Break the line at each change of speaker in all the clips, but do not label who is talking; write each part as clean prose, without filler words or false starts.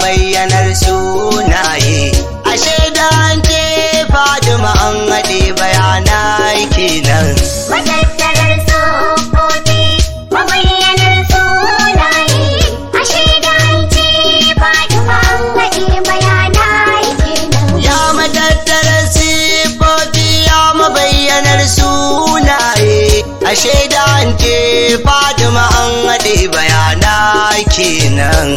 mabayyanar sunaye. Ashe da an ce Fatima an haɗe bayanai kenan.
Matattarar sufofi mabayyanar sunaye. Ashe da an ce Fatima an haɗe bayanai kenan.
Ya matattarar sifofi ya mabayyanar sunaye. Ashe da an ce Fatima an haɗe bayanai kenan.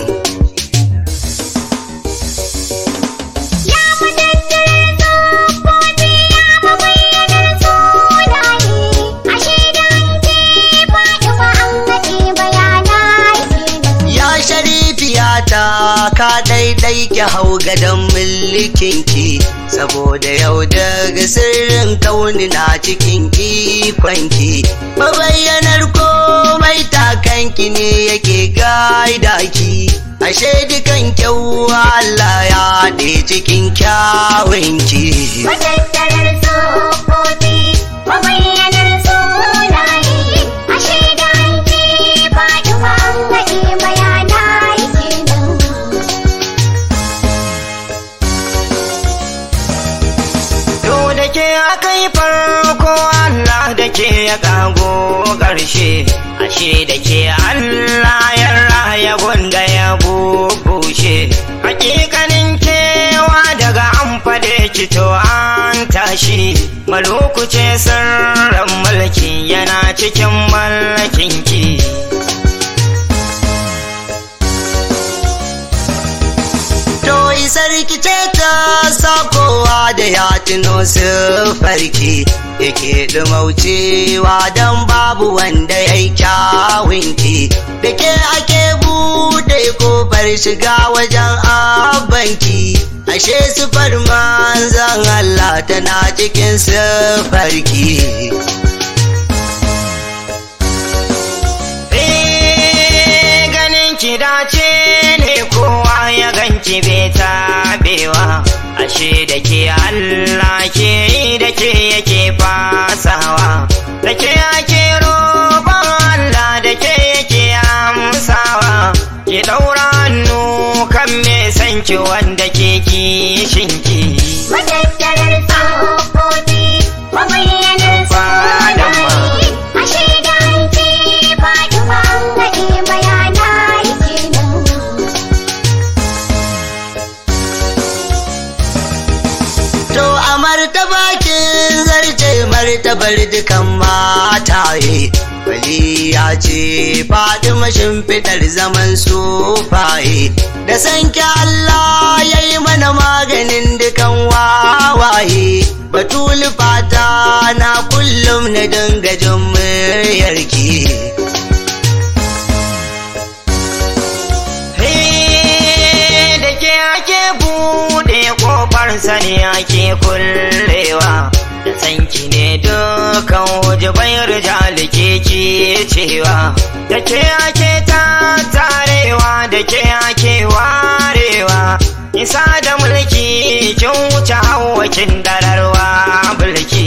Ka daidai ki hau gadon mulkinki, saboda yau daga sirrin kauni na cikin ikonki. Mabayyanar komai takanki ne yake gaida ki. Ashe dukan kyau Allah ya haɗe cikin kyawunki.
Matattarar sufofi mabayyanar sunaye. Ashe da an ce Fatima an haɗe bayanai kenan.
Da ke aka yi farko Allah da ke ya kago ƙarshe. Ashe da ke Allah ya raya gunda ya bubushe. Hakikanin kewa daga an fade ki to an tashi. Maluku ce sirrin mulki yana cikin mallakinki. Sarki ce ta sakowa da ya tuno farki, yake dumaucewa don babu wanda ya yi kyawunki. Da ke ake buɗe kofar shiga wajen abanki. Ashe sufar manzan Allah tana cikin sufarki. Ganin ki dace ne kowa ya ganki bai tabewa. Ashe da ke Allah ke yi da ke yake fasawa. Da ke ake roƙon Allah da ke yake amsawa. Ki ɗaura hannu kan me sanki wanda ke kishinki.
Matattarar sufofi mabayyanar sunaye. Ashe da an ce Fatima an haɗe bayanai kenan.
To a martabakin zarce martabar dukan mataye. Waliya ce Fatima shimfiɗar zaman sufaye. Da sanki Allah ya yi mana maganin dukan wawaye. Batulu fata na kullum na dinga jin muryarki. Da ke ake buɗe ƙofar sani ake kullewa. Da sanki ne dukan hujubai rijali ke cewa. Da ke ake tattarewa da ke ake warewa. Isa da mulki kin wuce hawakin dararwa bulki.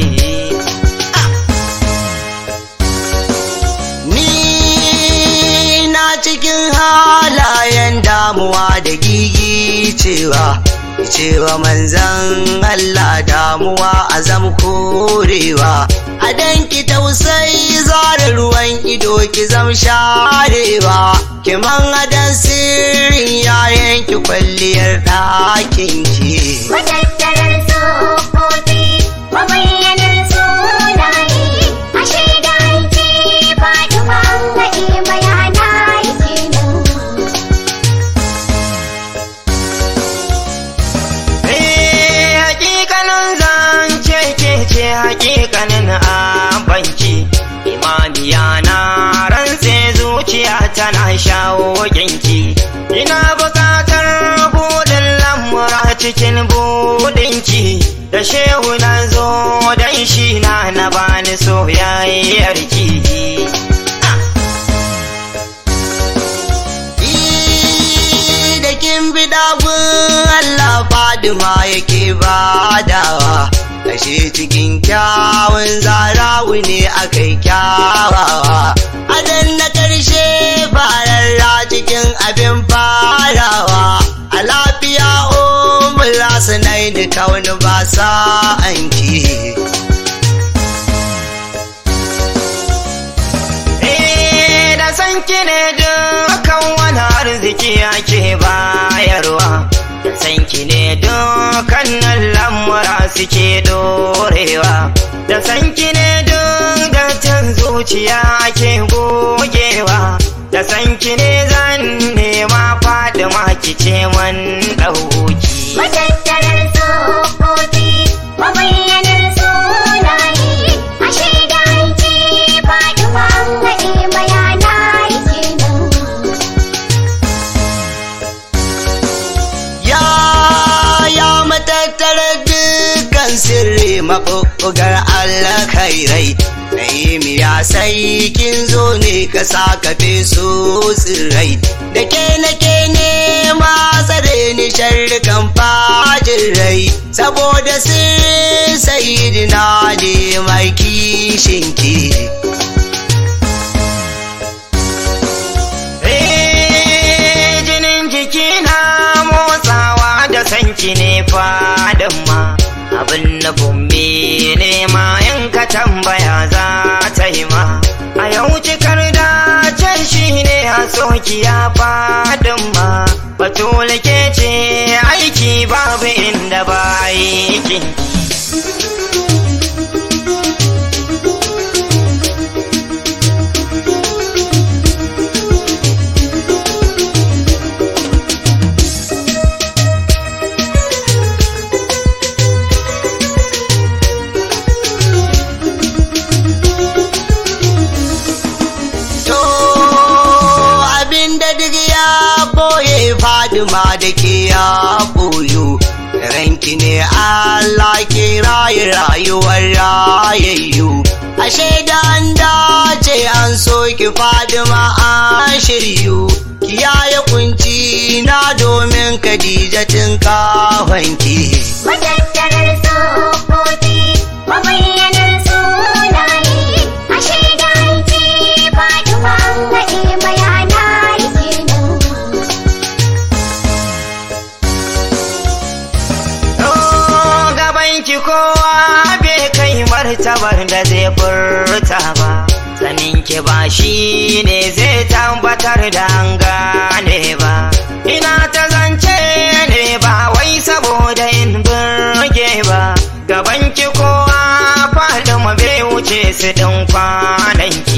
Ni na cikin halayen damuwa da gigicewa. Cewa manzan Allah damuwa azam korewa. A danki tausayi zara ruwan ido ki zam sharewa. Kiman adan sirrin yayan ki kwalliyar ɗakinki.
Matattarar sufofi mabayyanar sunaye. Ashe da an ce Fatima an haɗe bayanai kenan.
Hakikanin zance ke hakikanin abanki. Imaniya na rantse zuciya tana shawo ginki. Ina buƙatar buɗin lamura cikin buɗinki. Da shehu na zo dan shi na bani soyayyarki. Da kin bi dagun Allah Fadima yake badawa. Ashe cikin kyawun zarawu ne akai kyawawa. Adan na ƙarshe fararra cikin abin farawa a lafiya umula sanai da kauni ba sa anki da sanki ne dukkan wani arziki ake bayarwa da sanki ne dukkan lamura suke dorewa da sanki ne dukkan zuciya ake gogewa da sanki ne zan nema Fatima kice man dauki
matattarar tsofaffi mabayyanar sunaye ashe da hanci Fatima gaɗe bayana kenan
ya matattarar dukkan sirri maɓuɓɓugar Allah khairai Na'imi ya sai kin zo ne ka saka feso tsirrai da ke nake nema tsare ni sharrikan fajin rai saboda sirrin sayidina da mai kishinki jinin jikina motsawa da sanki ne fadin ma abin nufin ne ma in ka tambaya za ta yi ma a yau cikar dacen shi ne a soki ya fadin ma batula ke ce aiki babu inda ba aikin Fadima da ke ya koyo ranki ne Allah ke rayuwar rayayyu ashe da an dace an soki Fadima an shiryu kiyaye kunci na domin Khadijatin kafanki
matattarar tsofaffi mabayyanar sunaye ashe da hanci Fatima gaɗe bayana
ki kowa bai kai martabar da zai furta ba sanin ki ba shi ne zai tabbatar da an gane ba ina ta zance ne ba wai saboda in burge ba gaban ki kowa Fatima bai wuce su din kwanan ki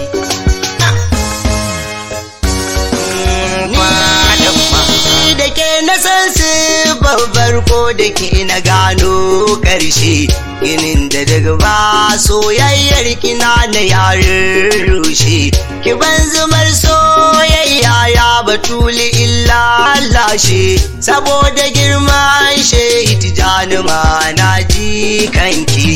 da ke na san su babbar ko da ke na gano ƙarshe ginin da daga ba soyayyar kina na yarin rushe ki ban zumar soyayya ya batuli illa lashe saboda girman shehi janima na ji kanki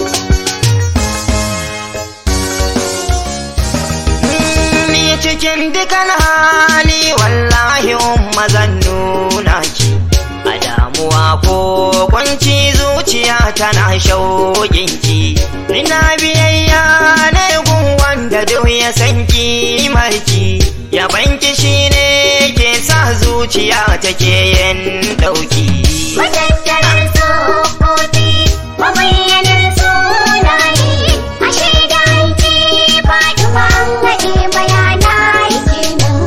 cikin dukan hali wallahi umma zan nuna ki a damuwa ko kwanci zuciya tana shauƙinki ina biyayya na gun wanda duk ya san kimarki yabanki shine ke sa zuciya take yin ɗauki
matattarar tsofaffi mabayyanar sunaye ashe da hanci Fatima gaɗe bayana kenan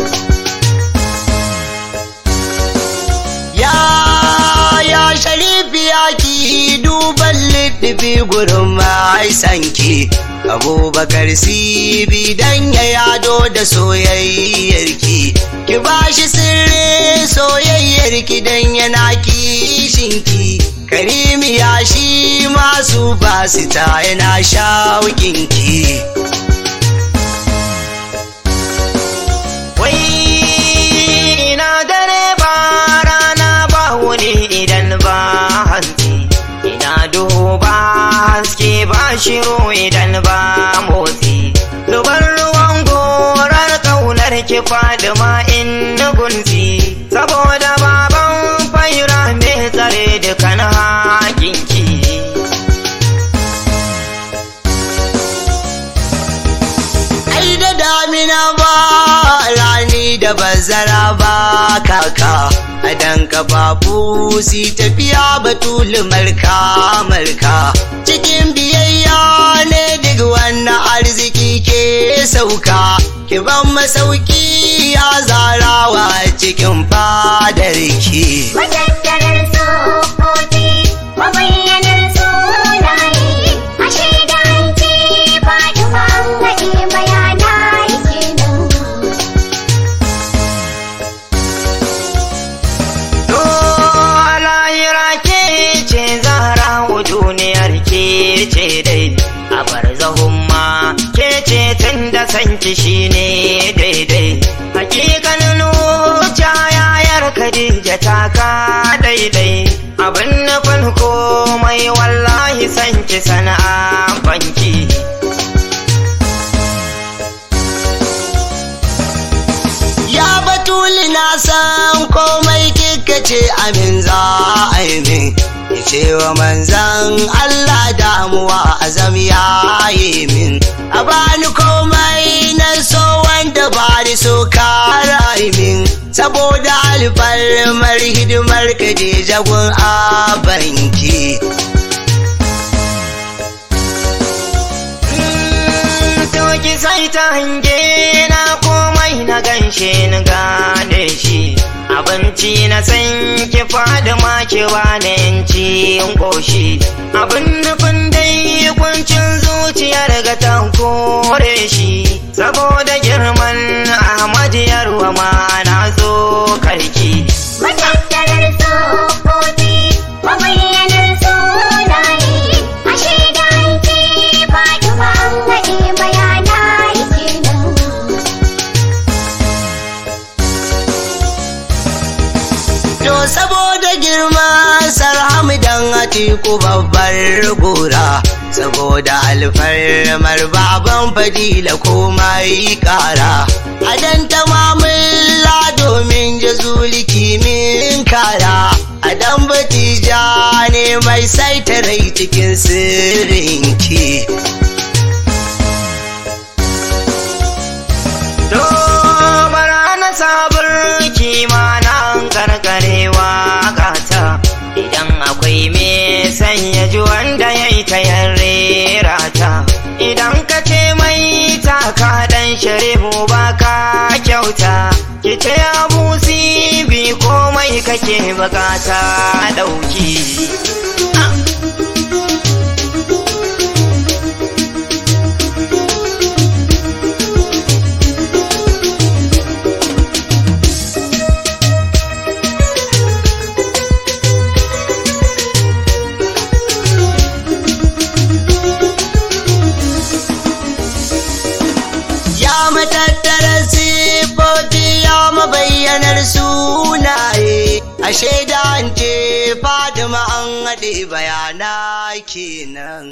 ya sharifiya ki duban littafi gurin mai sanki Abubakar Sibi dan ya yado da soyayyarki ki bashi sirrin soyayyarki dan yana kishinki Karimi ya shi masu basita yana shauƙinki wai ina dare ba rana ba wuni idan ba hanci ina duhu ba haske ba shiro idan ba motsi zubar ruwan gorar ƙaunar ki Fadima in gunzi saboda baban faira mai tsare dukan hakinki ai da damina ba bazara ba kaka adan kafafu si tafiya batul marka cikin biyayya ne duk wannan arziki ke sauka ki ban masauki ya zarawa cikin fadarki
matattarar tsofofi mabayyanar sunaye ashe da hanci Fatima gaɗe bayanai kenan.
To lahira ke ce zara duniyar ke ce dai a barzahun ma ke ce tun da sanki shine daidai hakikanin wuce yayar Khadija ta ka daidai abin nufin komai wallahi sanki sana'a banki ya batuli na san komai kika ce amin za a yi min ce wa manzan Allah damuwa azam ya yi min a bani komai na so wanda ba ni so kara min saboda alfarmar hidimar Khadija gun abanki to ki sai ta hange na komai na ganshe ni gane shi abinci na san ki fada makewa na yanci in koshi abin nufin dai kuncin zuciyar ga ta kore shi saboda girman Ahmad yarwa ma na zo karki
Matattarar tsofofi mabayyanar sunaye ashe da hanci Fatima gaɗe bayanai kenan.
to saboda girma sarhamu dan atiku babbar gora saboda alfarmar baban fadila komai kara adan tamamulla domin jazuli kimin kara adan batija ne mai saita rai cikin sirrinki to bara na sabar kimanan karkarewa gata idan akwai me sanya ji wanda ya yi ta rera ta idan ka ce mai taka dan sharibu ba ka kyauta ki ce abu bi komai kake bukata dauki matattarar sifoti ya mabayyanar sunaye ashe da an ce Fatima an haɗe bayana kenan